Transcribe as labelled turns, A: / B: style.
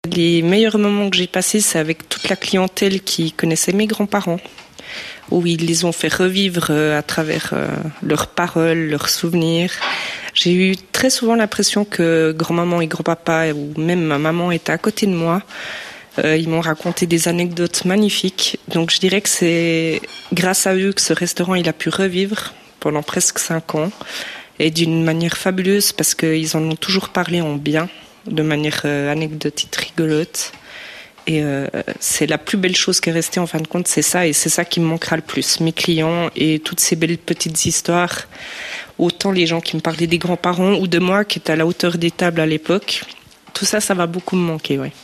A: Les meilleurs moments que j'ai passés, c'est avec toute la clientèle qui connaissait mes grands-parents, où ils les ont fait revivre à travers leurs paroles, leurs souvenirs. J'ai eu très souvent l'impression que grand-maman et grand-papa, ou même ma maman, étaient à côté de moi. Ils m'ont raconté des anecdotes magnifiques. Donc je dirais que c'est grâce à eux que ce restaurant il a pu revivre pendant presque 5 ans. Et d'une manière fabuleuse parce qu'ils en ont toujours parlé en bien, de manière anecdotique, rigolote. Et c'est la plus belle chose qui est restée en fin de compte, c'est ça. Et c'est ça qui me manquera le plus, mes clients et toutes ces belles petites histoires. Autant les gens qui me parlaient des grands-parents ou de moi qui était à la hauteur des tables à l'époque. Tout ça, ça va beaucoup me manquer, ouais.